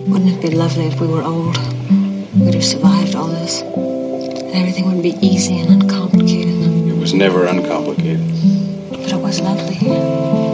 Wouldn't it be lovely if we were old? We'd have survived all this. And everything would be easy and uncomplicated. It was never uncomplicated. But it was lovely.